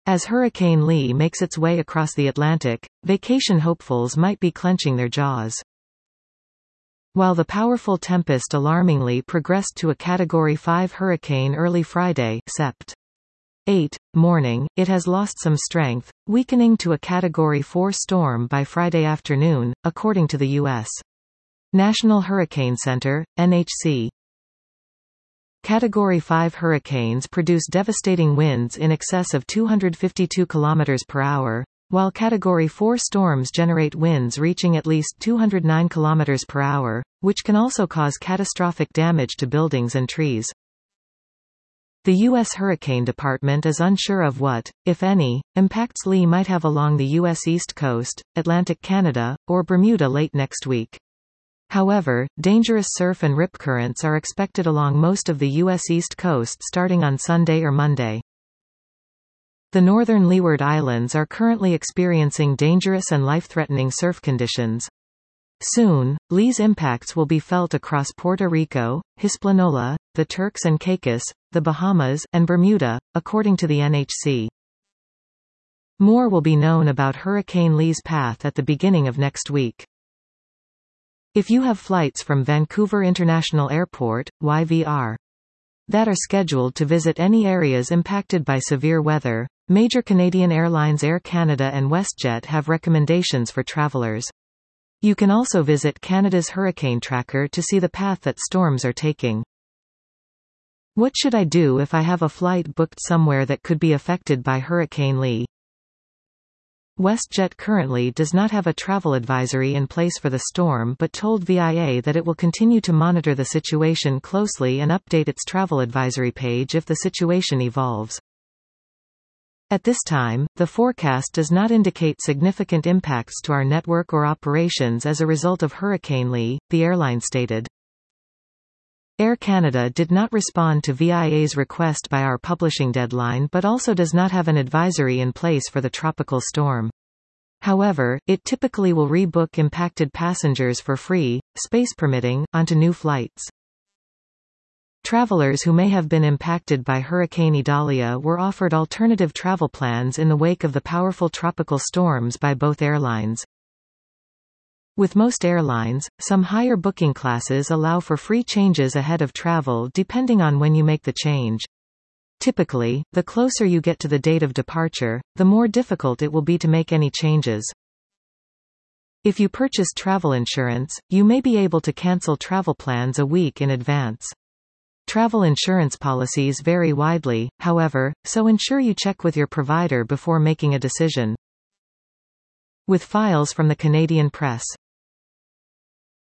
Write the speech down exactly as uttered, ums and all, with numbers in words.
As Hurricane Lee makes its way across the Atlantic, vacation hopefuls might be clenching their jaws. While the powerful tempest alarmingly progressed to a Category five hurricane early Friday, September eighth, morning, it has lost some strength, weakening to a Category four storm by Friday afternoon, according to the U S National Hurricane Center, N H C. Category five hurricanes produce devastating winds in excess of two hundred fifty-two kilometers per hour, while Category four storms generate winds reaching at least two hundred nine kilometers per hour, which can also cause catastrophic damage to buildings and trees. The U S Hurricane Department is unsure of what, if any, impacts Lee might have along the U S East Coast, Atlantic Canada, or Bermuda late next week. However, dangerous surf and rip currents are expected along most of the U S East Coast starting on Sunday or Monday. The northern Leeward Islands are currently experiencing dangerous and life-threatening surf conditions. Soon, Lee's impacts will be felt across Puerto Rico, Hispaniola, the Turks and Caicos, the Bahamas, and Bermuda, according to the N H C. More will be known about Hurricane Lee's path at the beginning of next week. If you have flights from Vancouver International Airport, Y V R, that are scheduled to visit any areas impacted by severe weather, major Canadian airlines Air Canada and WestJet have recommendations for travelers. You can also visit Canada's Hurricane Tracker to see the path that storms are taking. What should I do if I have a flight booked somewhere that could be affected by Hurricane Lee? WestJet currently does not have a travel advisory in place for the storm but told V I A that it will continue to monitor the situation closely and update its travel advisory page if the situation evolves. At this time, the forecast does not indicate significant impacts to our network or operations as a result of Hurricane Lee, the airline stated. Air Canada did not respond to V I A's request by our publishing deadline but also does not have an advisory in place for the tropical storm. However, it typically will rebook impacted passengers for free, space permitting, onto new flights. Travelers who may have been impacted by Hurricane Idalia were offered alternative travel plans in the wake of the powerful tropical storms by both airlines. With most airlines, some higher booking classes allow for free changes ahead of travel depending on when you make the change. Typically, the closer you get to the date of departure, the more difficult it will be to make any changes. If you purchase travel insurance, you may be able to cancel travel plans a week in advance. Travel insurance policies vary widely, however, so ensure you check with your provider before making a decision. With files from the Canadian press.